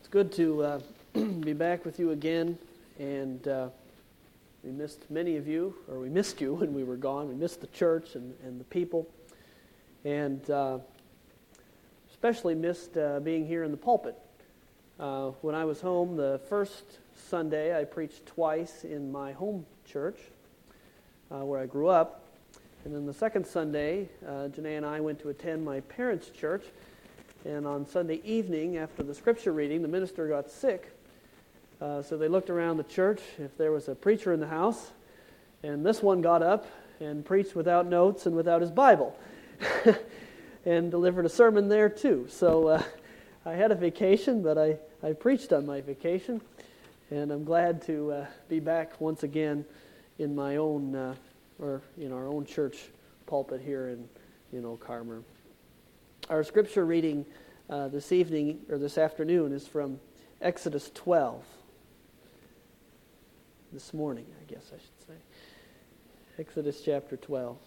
It's good to be back with you again, and we missed many of you, or we missed you when we were gone. We missed the church and the people, and especially missed being here in the pulpit. When I was home the first Sunday, I preached twice in my home church, where I grew up, and then the second Sunday, Janae and I went to attend my parents' church. And on Sunday evening, after the scripture reading, the minister got sick. So they looked around the church if there was a preacher in the house. And this one got up and preached without notes and without his Bible. And delivered a sermon there too. So I had a vacation, but I preached on my vacation. And I'm glad to be back once again in my own, or in our own church pulpit here in Oak Harbor. Our scripture reading this evening, or this afternoon, is from Exodus 12. This morning, I guess I should say. Exodus chapter 12.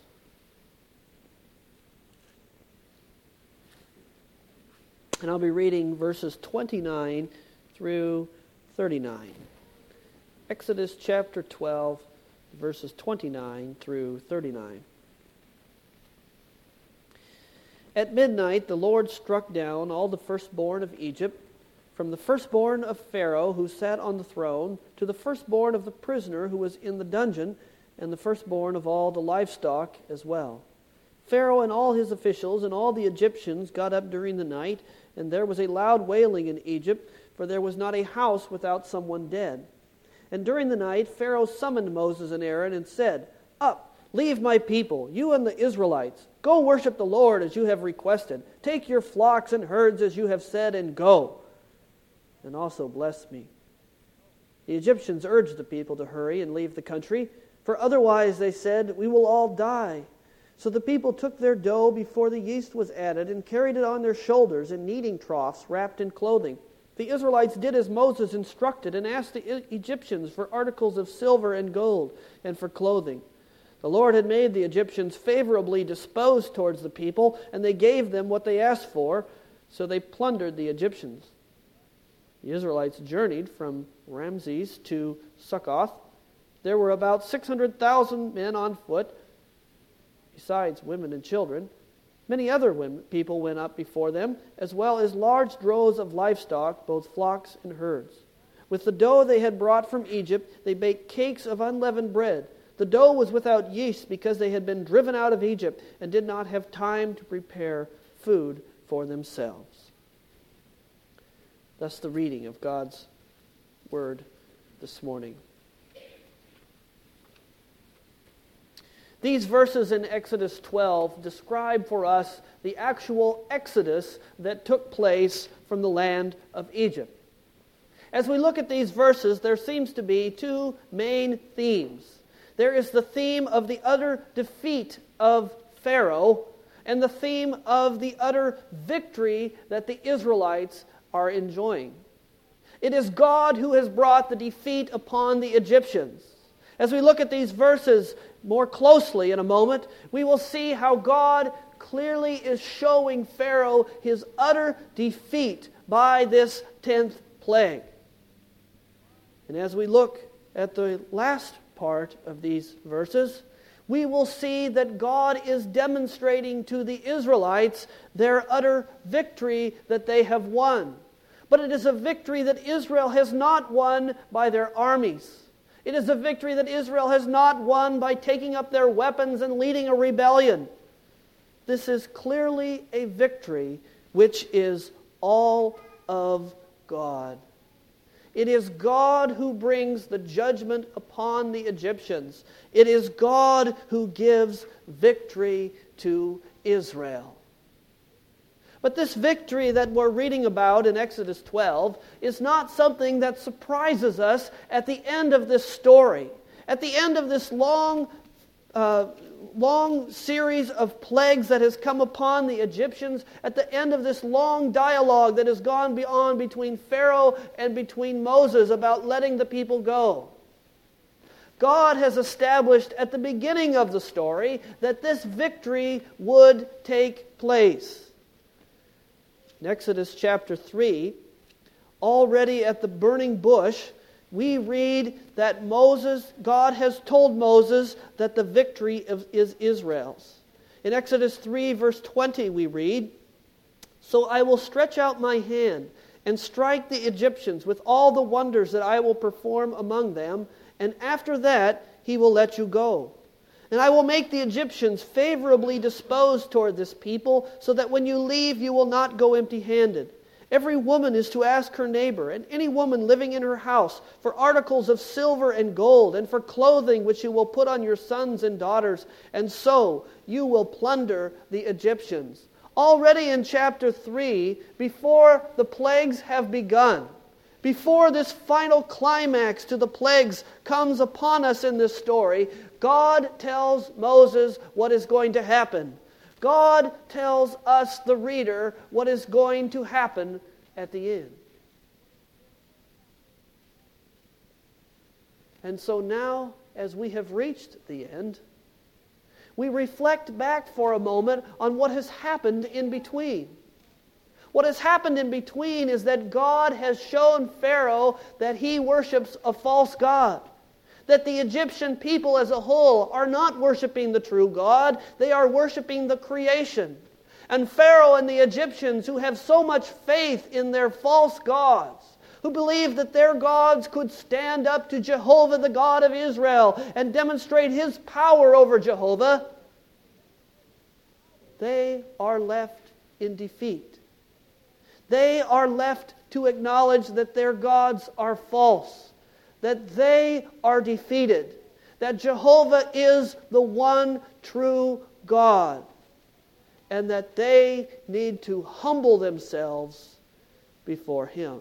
And I'll be reading verses 29 through 39. Exodus chapter 12, verses 29 through 39. At midnight the Lord struck down all the firstborn of Egypt, from the firstborn of Pharaoh who sat on the throne, to the firstborn of the prisoner who was in the dungeon, and the firstborn of all the livestock as well. Pharaoh and all his officials and all the Egyptians got up during the night, and there was a loud wailing in Egypt, for there was not a house without someone dead. And during the night Pharaoh summoned Moses and Aaron and said, "Up! Leave my people, you and the Israelites. Go worship the Lord as you have requested. Take your flocks and herds as you have said, and go. And also bless me." The Egyptians urged the people to hurry and leave the country, for otherwise, they said, we will all die. So the people took their dough before the yeast was added and carried it on their shoulders in kneading troughs wrapped in clothing. The Israelites did as Moses instructed and asked the Egyptians for articles of silver and gold and for clothing. The Lord had made the Egyptians favorably disposed towards the people, and they gave them what they asked for, so they plundered the Egyptians. The Israelites journeyed from Ramses to Succoth. There were about 600,000 men on foot, besides women and children. Many other people went up before them, as well as large droves of livestock, both flocks and herds. With the dough they had brought from Egypt, they baked cakes of unleavened bread. The dough was without yeast because they had been driven out of Egypt and did not have time to prepare food for themselves. Thus the reading of God's Word this morning. These verses in Exodus 12 describe for us the actual exodus that took place from the land of Egypt. As we look at these verses, there seems to be two main themes. There is the theme of the utter defeat of Pharaoh and the theme of the utter victory that the Israelites are enjoying. It is God who has brought the defeat upon the Egyptians. As we look at these verses more closely in a moment, we will see how God clearly is showing Pharaoh his utter defeat by this 10th plague. And as we look at the last part of these verses, we will see that God is demonstrating to the Israelites their utter victory that they have won. But it is a victory that Israel has not won by their armies. It is a victory that Israel has not won by taking up their weapons and leading a rebellion. This is clearly a victory which is all of God. It is God who brings the judgment upon the Egyptians. It is God who gives victory to Israel. But this victory that we're reading about in Exodus 12 is not something that surprises us at the end of this story. At the end of this long series of plagues that has come upon the Egyptians, at the end of this long dialogue that has gone on between Pharaoh and between Moses about letting the people go. God has established at the beginning of the story that this victory would take place. In Exodus chapter 3, already at the burning bush, we read that God has told Moses that the victory is Israel's. In Exodus 3, verse 20, we read, "So I will stretch out my hand and strike the Egyptians with all the wonders that I will perform among them, and after that he will let you go. And I will make the Egyptians favorably disposed toward this people, so that when you leave you will not go empty-handed. Every woman is to ask her neighbor, and any woman living in her house, for articles of silver and gold, and for clothing which you will put on your sons and daughters, and so you will plunder the Egyptians." Already in chapter 3, before the plagues have begun, before this final climax to the plagues comes upon us in this story, God tells Moses what is going to happen. God tells us, the reader, what is going to happen at the end. And so now, as we have reached the end, we reflect back for a moment on what has happened in between. What has happened in between is that God has shown Pharaoh that he worships a false god. That the Egyptian people as a whole are not worshiping the true God, they are worshiping the creation. And Pharaoh and the Egyptians, who have so much faith in their false gods, who believe that their gods could stand up to Jehovah, the God of Israel, and demonstrate his power over Jehovah, they are left in defeat. They are left to acknowledge that their gods are false, that they are defeated, that Jehovah is the one true God, and that they need to humble themselves before him.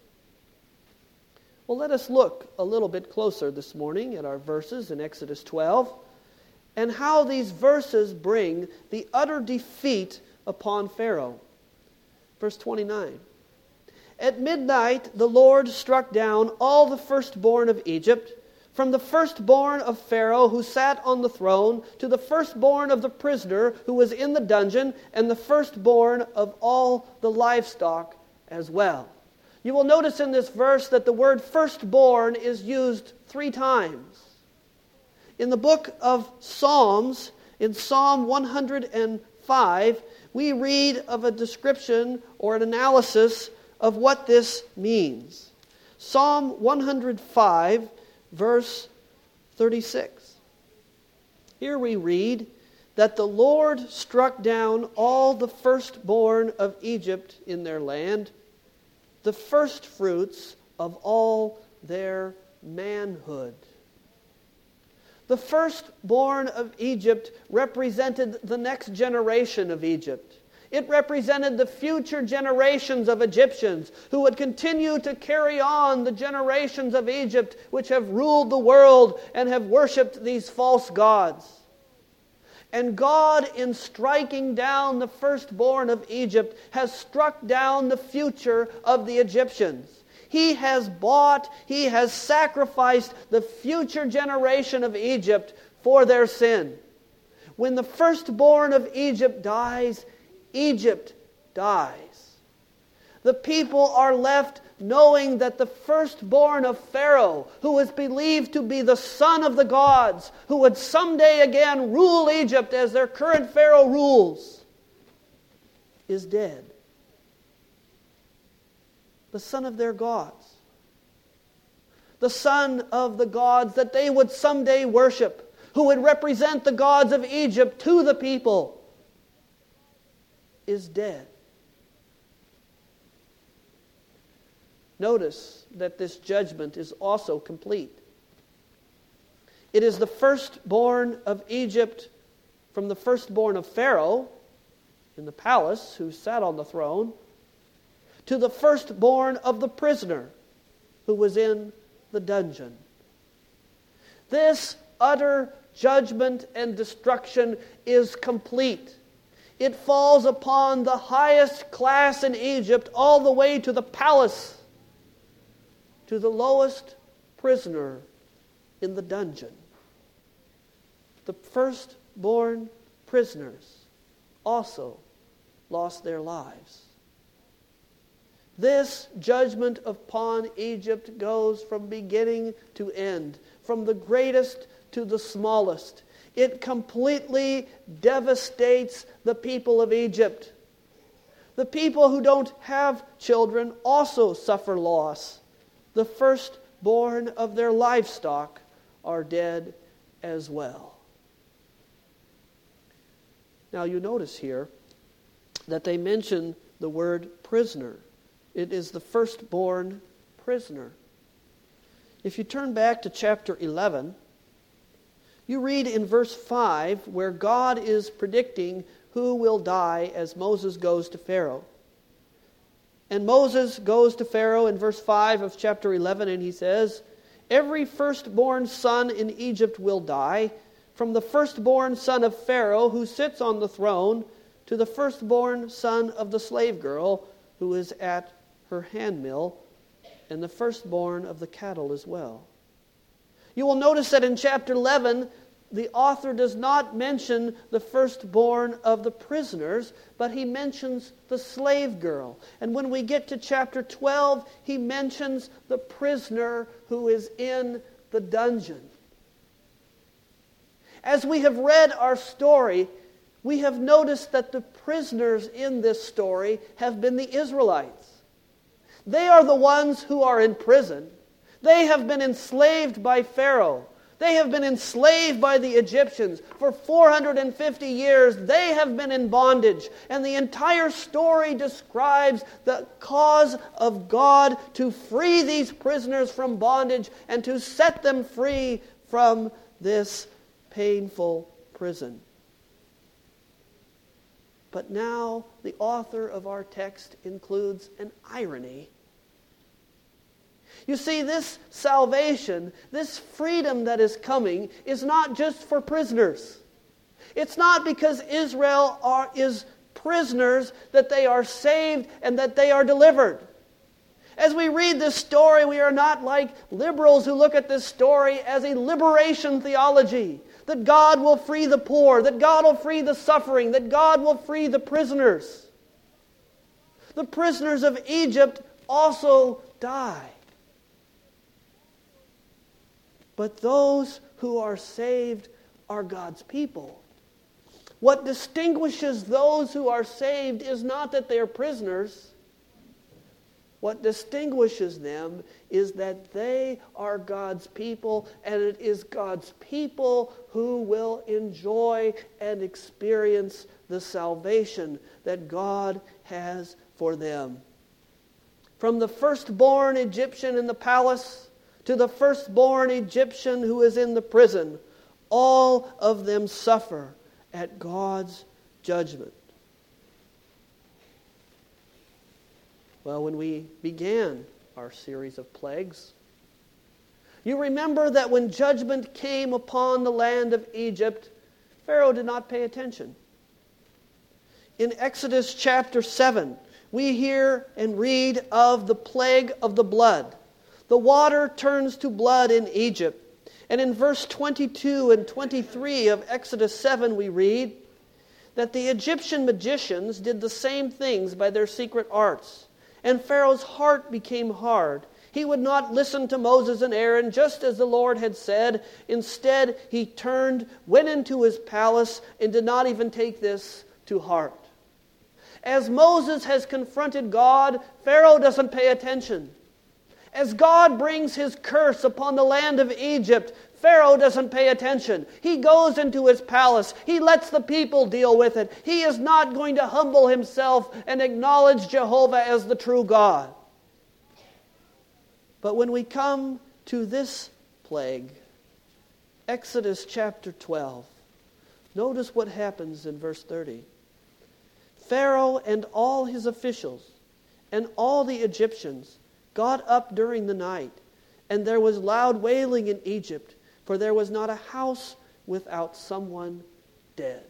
Well, let us look a little bit closer this morning at our verses in Exodus 12 and how these verses bring the utter defeat upon Pharaoh. Verse 29. "At midnight the Lord struck down all the firstborn of Egypt, from the firstborn of Pharaoh who sat on the throne, to the firstborn of the prisoner who was in the dungeon, and the firstborn of all the livestock as well." You will notice in this verse that the word firstborn is used 3 times. In the book of Psalms, in Psalm 105, we read of a description or an analysis of what this means. Psalm 105, verse 36. Here we read that the Lord struck down all the firstborn of Egypt in their land, the firstfruits of all their manhood. The firstborn of Egypt represented the next generation of Egypt. It represented the future generations of Egyptians who would continue to carry on the generations of Egypt which have ruled the world and have worshipped these false gods. And God, in striking down the firstborn of Egypt, has struck down the future of the Egyptians. He has bought, he has sacrificed the future generation of Egypt for their sin. When the firstborn of Egypt dies, Egypt dies. The people are left knowing that the firstborn of Pharaoh, who was believed to be the son of the gods, who would someday again rule Egypt as their current Pharaoh rules, is dead. The son of their gods. The son of the gods that they would someday worship, who would represent the gods of Egypt to the people, is dead. Notice that this judgment is also complete. It is the firstborn of Egypt from the firstborn of Pharaoh in the palace who sat on the throne to the firstborn of the prisoner who was in the dungeon. This utter judgment and destruction is complete. It falls upon the highest class in Egypt all the way to the palace, to the lowest prisoner in the dungeon. The firstborn prisoners also lost their lives. This judgment upon Egypt goes from beginning to end, from the greatest to the smallest. It completely devastates the people of Egypt. The people who don't have children also suffer loss. The firstborn of their livestock are dead as well. Now you notice here that they mention the word prisoner. It is the firstborn prisoner. If you turn back to chapter 11, you read in verse 5 where God is predicting who will die as Moses goes to Pharaoh. And Moses goes to Pharaoh in verse 5 of chapter 11, and he says, "Every firstborn son in Egypt will die, from the firstborn son of Pharaoh who sits on the throne to the firstborn son of the slave girl who is at her handmill, and the firstborn of the cattle as well." You will notice that in chapter 11, the author does not mention the firstborn of the prisoners, but he mentions the slave girl. And when we get to chapter 12, he mentions the prisoner who is in the dungeon. As we have read our story, we have noticed that the prisoners in this story have been the Israelites. They are the ones who are in prison. They have been enslaved by Pharaoh. They have been enslaved by the Egyptians. For 450 years, they have been in bondage. And the entire story describes the cause of God to free these prisoners from bondage and to set them free from this painful prison. But now the author of our text includes an irony. You see, this salvation, this freedom that is coming, is not just for prisoners. It's not because Israel is prisoners that they are saved and that they are delivered. As we read this story, we are not like liberals who look at this story as a liberation theology. That God will free the poor, that God will free the suffering, that God will free the prisoners. The prisoners of Egypt also die. But those who are saved are God's people. What distinguishes those who are saved is not that they are prisoners. What distinguishes them is that they are God's people, and it is God's people who will enjoy and experience the salvation that God has for them. From the firstborn Egyptian in the palace to the firstborn Egyptian who is in the prison, all of them suffer at God's judgment. Well, when we began our series of plagues, you remember that when judgment came upon the land of Egypt, Pharaoh did not pay attention. In Exodus chapter 7, we hear and read of the plague of the blood. The water turns to blood in Egypt. And in verse 22 and 23 of Exodus 7, we read that the Egyptian magicians did the same things by their secret arts. And Pharaoh's heart became hard. He would not listen to Moses and Aaron, just as the Lord had said. Instead, he turned, went into his palace, and did not even take this to heart. As Moses has confronted God, Pharaoh doesn't pay attention. As God brings his curse upon the land of Egypt, Pharaoh doesn't pay attention. He goes into his palace. He lets the people deal with it. He is not going to humble himself and acknowledge Jehovah as the true God. But when we come to this plague, Exodus chapter 12, notice what happens in verse 30. Pharaoh and all his officials and all the Egyptians got up during the night, and there was loud wailing in Egypt, for there was not a house without someone dead.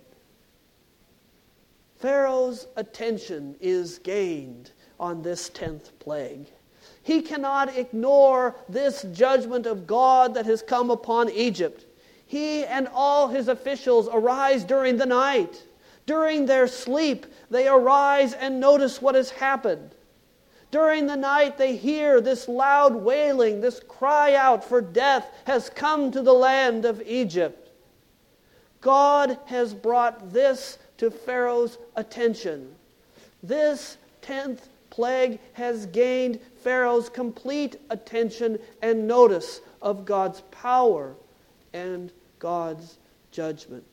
Pharaoh's attention is gained on this 10th plague. He cannot ignore this judgment of God that has come upon Egypt. He and all his officials arise during the night. During their sleep, they arise and notice what has happened. During the night they hear this loud wailing, this cry out for death has come to the land of Egypt. God has brought this to Pharaoh's attention. This 10th plague has gained Pharaoh's complete attention and notice of God's power and God's judgment.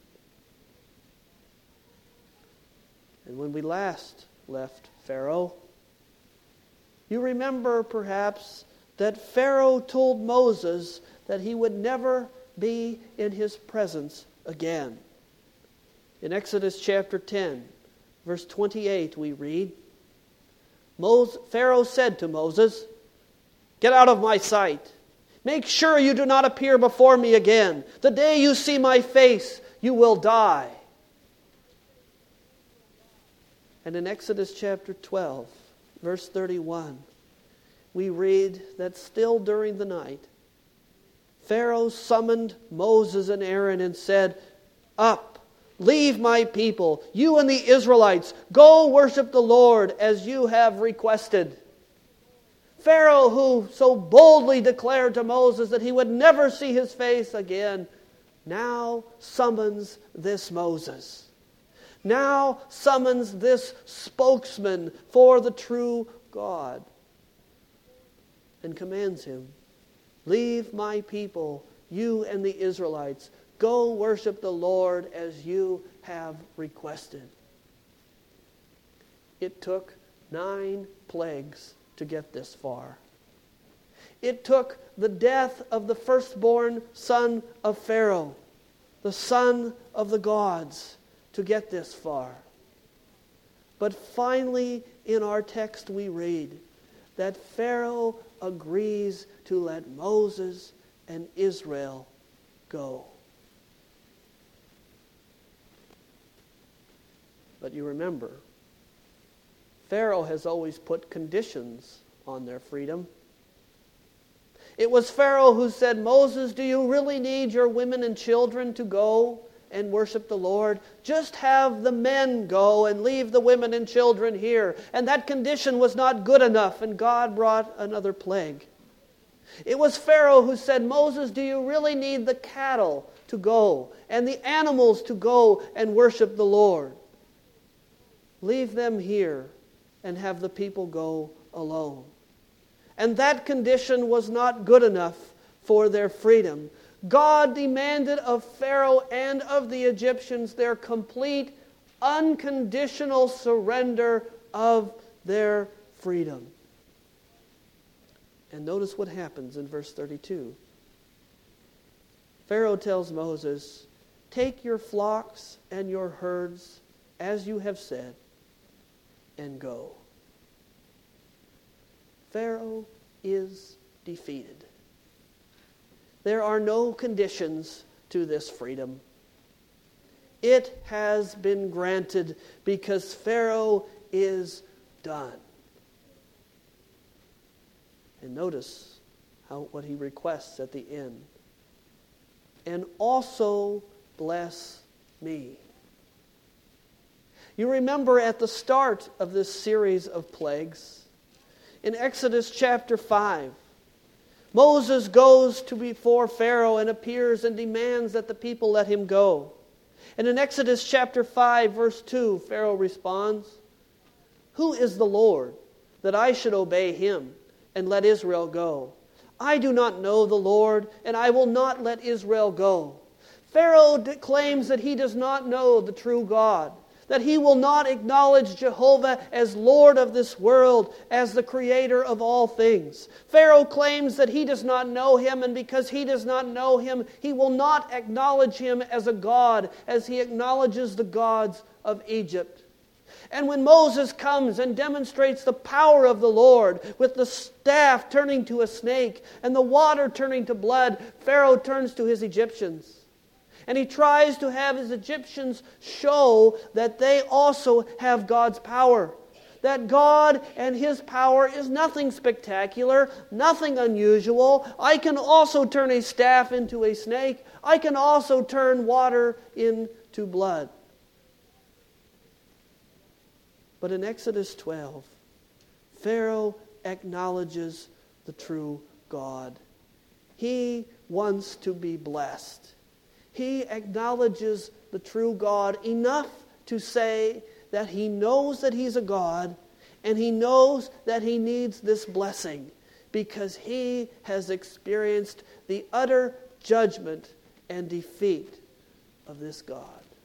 And when we last left Pharaoh, you remember perhaps that Pharaoh told Moses that he would never be in his presence again. In Exodus chapter 10, verse 28, we read, Pharaoh said to Moses, "Get out of my sight. Make sure you do not appear before me again. The day you see my face, you will die." And in Exodus chapter 12, verse 31, we read that still during the night, Pharaoh summoned Moses and Aaron and said, "Up, leave my people, you and the Israelites. Go worship the Lord as you have requested." Pharaoh, who so boldly declared to Moses that he would never see his face again, now summons this Moses. Now summons this spokesman for the true God and commands him, "Leave my people, you and the Israelites. Go worship the Lord as you have requested." It took 9 plagues to get this far. It took the death of the firstborn son of Pharaoh, the son of the gods, to get this far. But finally, in our text we read that Pharaoh agrees to let Moses and Israel go. But you remember, Pharaoh has always put conditions on their freedom. It was Pharaoh who said, "Moses, do you really need your women and children to go and worship the Lord? Just have the men go and leave the women and children here." And that condition was not good enough, and God brought another plague. It was Pharaoh who said, "Moses, do you really need the cattle to go and the animals to go and worship the Lord? Leave them here and have the people go alone." And that condition was not good enough for their freedom. God demanded of Pharaoh and of the Egyptians their complete, unconditional surrender of their freedom. And notice what happens in verse 32. Pharaoh tells Moses, "Take your flocks and your herds, as you have said, and go." Pharaoh is defeated. There are no conditions to this freedom. It has been granted because Pharaoh is done. And notice what he requests at the end. "And also bless me." You remember at the start of this series of plagues, in Exodus chapter 5, Moses goes to before Pharaoh and appears and demands that the people let him go. And in Exodus chapter 5, verse 2, Pharaoh responds, "Who is the Lord, that I should obey him and let Israel go? I do not know the Lord, and I will not let Israel go." Pharaoh claims that he does not know the true God, that he will not acknowledge Jehovah as Lord of this world, as the creator of all things. Pharaoh claims that he does not know him, and because he does not know him, he will not acknowledge him as a God, as he acknowledges the gods of Egypt. And when Moses comes and demonstrates the power of the Lord, with the staff turning to a snake and the water turning to blood, Pharaoh turns to his Egyptians. And he tries to have his Egyptians show that they also have God's power. That God and his power is nothing spectacular, nothing unusual. I can also turn a staff into a snake. I can also turn water into blood. But in Exodus 12, Pharaoh acknowledges the true God. He wants to be blessed. He acknowledges the true God enough to say that he knows that he's a God, and he knows that he needs this blessing because he has experienced the utter judgment and defeat of this God.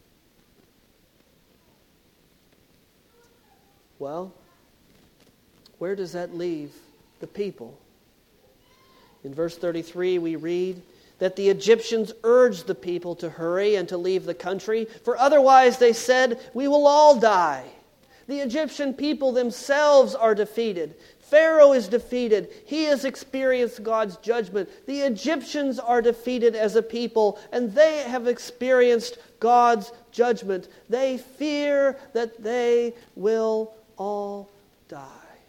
Well, where does that leave the people? In verse 33 we read that the Egyptians urged the people to hurry and to leave the country, for otherwise, they said, we will all die. The Egyptian people themselves are defeated. Pharaoh is defeated. He has experienced God's judgment. The Egyptians are defeated as a people, and they have experienced God's judgment. They fear that they will all die.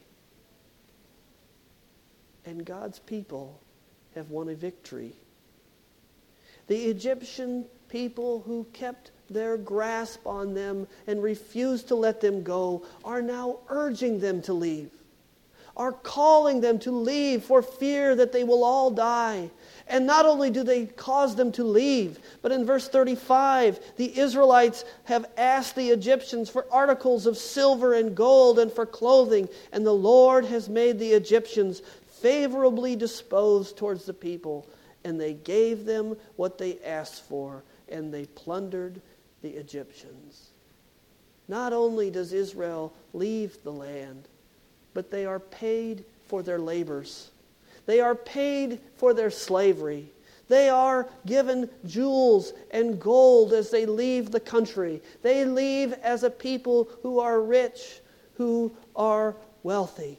And God's people have won a victory. The Egyptian people who kept their grasp on them and refused to let them go are now urging them to leave, are calling them to leave for fear that they will all die. And not only do they cause them to leave, but in verse 35, the Israelites have asked the Egyptians for articles of silver and gold and for clothing, and the Lord has made the Egyptians favorably disposed towards the people, and they gave them what they asked for, and they plundered the Egyptians. Not only does Israel leave the land, but they are paid for their labors. They are paid for their slavery. They are given jewels and gold as they leave the country. They leave as a people who are rich, who are wealthy.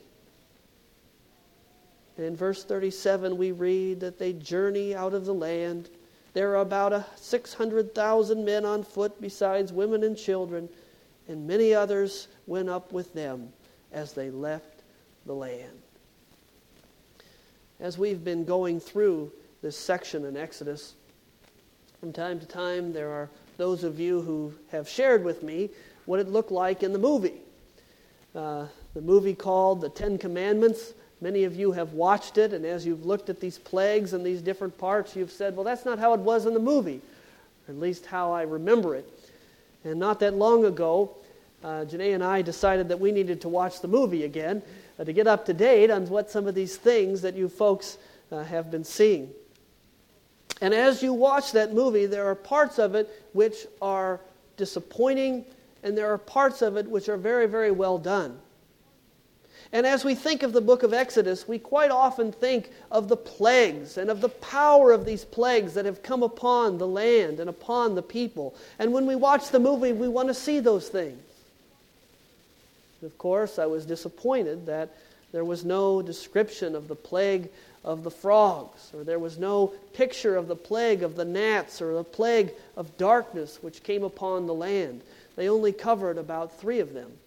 And in verse 37 we read that they journey out of the land. There are about 600,000 men on foot besides women and children, and many others went up with them as they left the land. As we've been going through this section in Exodus, from time to time there are those of you who have shared with me what it looked like in the movie. The movie called The Ten Commandments. Many of you have watched it, and as you've looked at these plagues and these different parts, you've said, well, that's not how it was in the movie, or at least how I remember it. And not that long ago, Janae and I decided that we needed to watch the movie again to get up to date on what some of these things that you folks have been seeing. And as you watch that movie, there are parts of it which are disappointing, and there are parts of it which are very, very well done. And as we think of the book of Exodus, we quite often think of the plagues and of the power of these plagues that have come upon the land and upon the people. And when we watch the movie, we want to see those things. Of course, I was disappointed that there was no description of the plague of the frogs, or there was no picture of the plague of the gnats, or the plague of darkness which came upon the land. They only covered about 3 of them.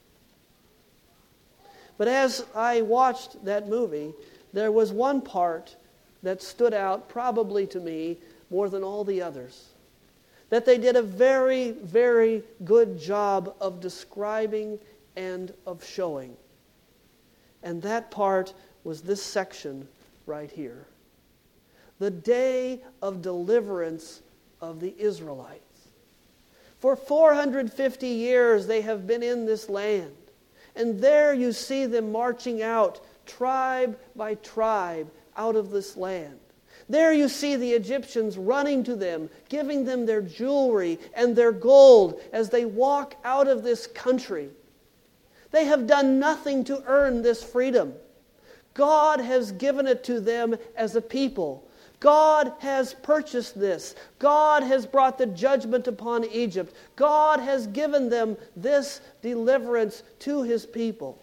But as I watched that movie, there was one part that stood out probably to me more than all the others. That they did a very, very good job of describing and of showing. And that part was this section right here. The day of deliverance of the Israelites. For 450 years they have been in this land. And there you see them marching out, tribe by tribe, out of this land. There you see the Egyptians running to them, giving them their jewelry and their gold as they walk out of this country. They have done nothing to earn this freedom. God has given it to them as a people. God has purchased this. God has brought the judgment upon Egypt. God has given them this deliverance to His people.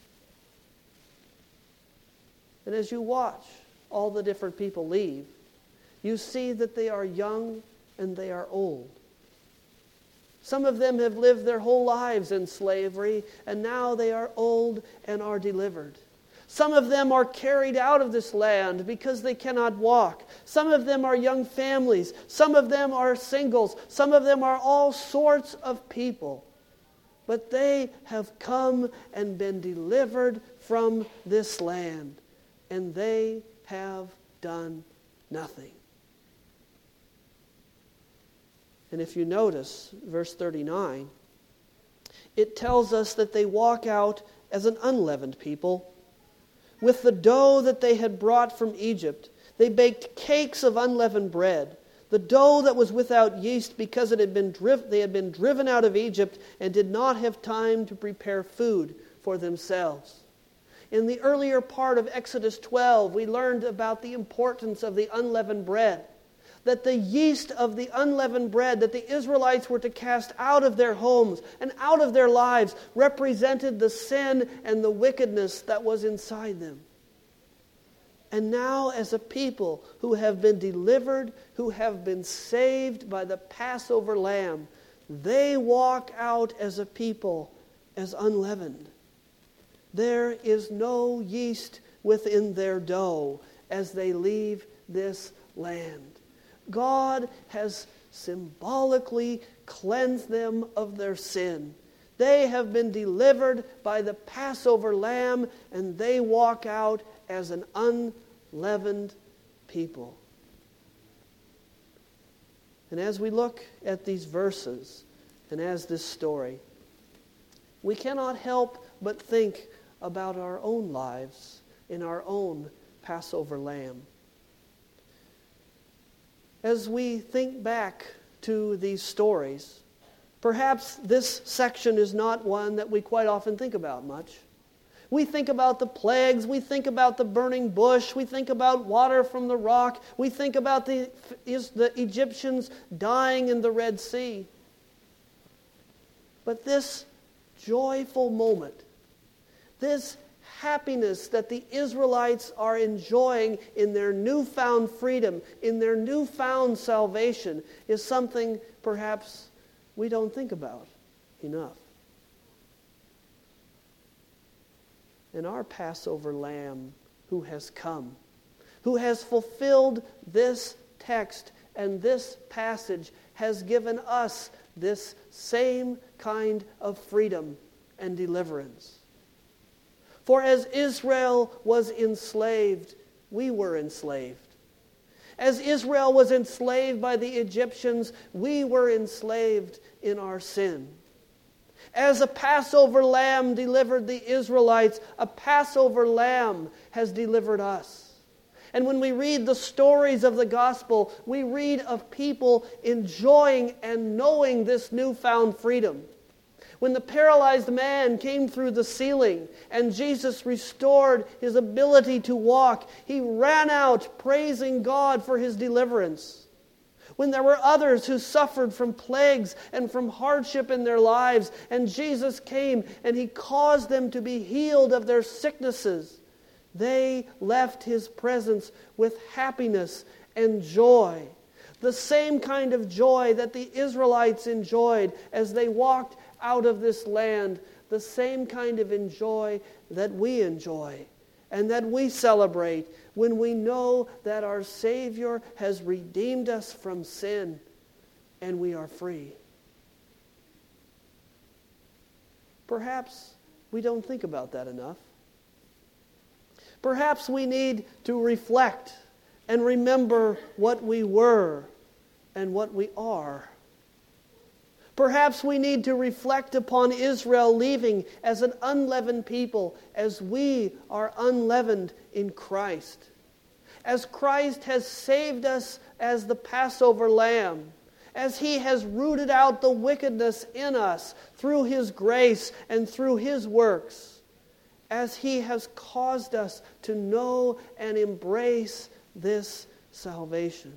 And as you watch all the different people leave, you see that they are young and they are old. Some of them have lived their whole lives in slavery, and now they are old and are delivered. Some of them are carried out of this land because they cannot walk. Some of them are young families. Some of them are singles. Some of them are all sorts of people. But they have come and been delivered from this land, and they have done nothing. And if you notice, verse 39, it tells us that they walk out as an unleavened people. With the dough that they had brought from Egypt, they baked cakes of unleavened bread, the dough that was without yeast, because they had been driven out of Egypt and did not have time to prepare food for themselves. In the earlier part of Exodus 12, we learned about the importance of the unleavened bread. That the yeast of the unleavened bread that the Israelites were to cast out of their homes and out of their lives represented the sin and the wickedness that was inside them. And now, as a people who have been delivered, who have been saved by the Passover lamb, they walk out as a people as unleavened. There is no yeast within their dough as they leave this land. God has symbolically cleansed them of their sin. They have been delivered by the Passover lamb, and they walk out as an unleavened people. And as we look at these verses and as this story, we cannot help but think about our own lives in our own Passover lamb. As we think back to these stories, perhaps this section is not one that we quite often think about much. We think about the plagues, we think about the burning bush, we think about water from the rock, we think about the Egyptians dying in the Red Sea. But this joyful moment, this happiness that the Israelites are enjoying in their newfound freedom, in their newfound salvation, is something perhaps we don't think about enough. And our Passover lamb who has come, who has fulfilled this text and this passage, has given us this same kind of freedom and deliverance. For as Israel was enslaved, we were enslaved. As Israel was enslaved by the Egyptians, we were enslaved in our sin. As a Passover lamb delivered the Israelites, a Passover lamb has delivered us. And when we read the stories of the gospel, we read of people enjoying and knowing this newfound freedom. When the paralyzed man came through the ceiling and Jesus restored his ability to walk, he ran out praising God for his deliverance. When there were others who suffered from plagues and from hardship in their lives, and Jesus came and he caused them to be healed of their sicknesses, they left his presence with happiness and joy. The same kind of joy that the Israelites enjoyed as they walked out of this land, the same kind of joy that we enjoy and that we celebrate when we know that our Savior has redeemed us from sin and we are free. Perhaps we don't think about that enough. Perhaps we need to reflect and remember what we were and what we are. Perhaps we need to reflect upon Israel leaving as an unleavened people, as we are unleavened in Christ. As Christ has saved us as the Passover lamb, as He has rooted out the wickedness in us through His grace and through His works, as He has caused us to know and embrace this salvation.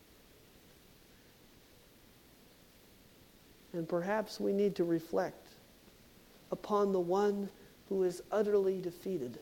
And perhaps we need to reflect upon the one who is utterly defeated.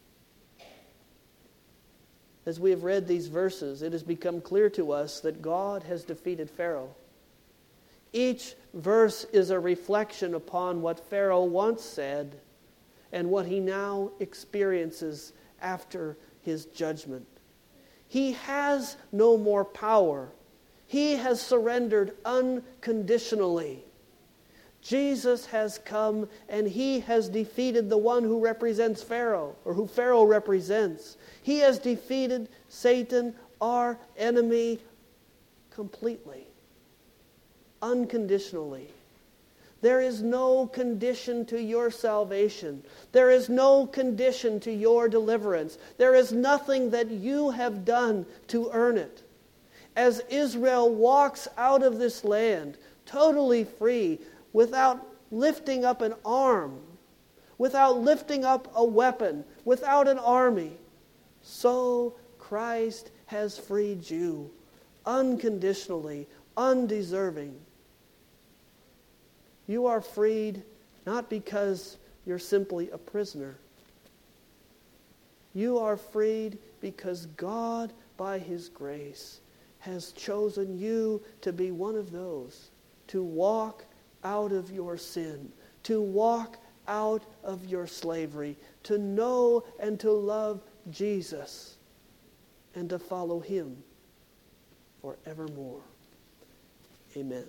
As we have read these verses, it has become clear to us that God has defeated Pharaoh. Each verse is a reflection upon what Pharaoh once said and what he now experiences after his judgment. He has no more power. He has surrendered unconditionally. Jesus has come and he has defeated the one who represents Pharaoh, or who Pharaoh represents. He has defeated Satan, our enemy, completely, unconditionally. There is no condition to your salvation. There is no condition to your deliverance. There is nothing that you have done to earn it. As Israel walks out of this land, totally free, without lifting up an arm, without lifting up a weapon, without an army, so Christ has freed you unconditionally, undeserving. You are freed not because you're simply a prisoner. You are freed because God, by His grace, has chosen you to be one of those, to walk out of your sin, to walk out of your slavery, to know and to love Jesus, and to follow Him forevermore. Amen.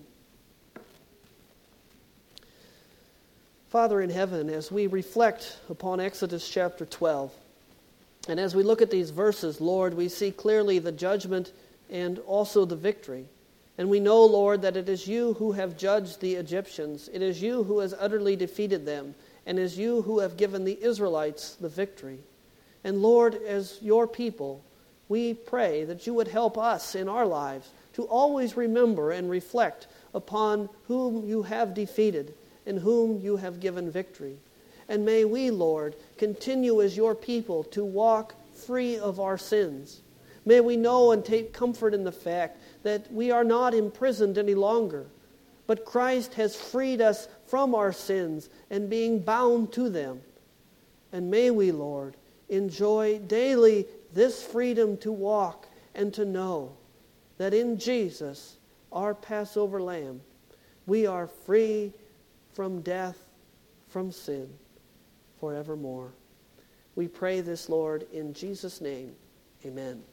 Father in heaven, as we reflect upon Exodus chapter 12, and as we look at these verses, Lord, we see clearly the judgment and also the victory. And we know, Lord, that it is you who have judged the Egyptians. It is you who has utterly defeated them. And it is you who have given the Israelites the victory. And Lord, as your people, we pray that you would help us in our lives to always remember and reflect upon whom you have defeated and whom you have given victory. And may we, Lord, continue as your people to walk free of our sins. May we know and take comfort in the fact that we are not imprisoned any longer, but Christ has freed us from our sins and being bound to them. And may we, Lord, enjoy daily this freedom to walk and to know that in Jesus, our Passover Lamb, we are free from death, from sin, forevermore. We pray this, Lord, in Jesus' name. Amen.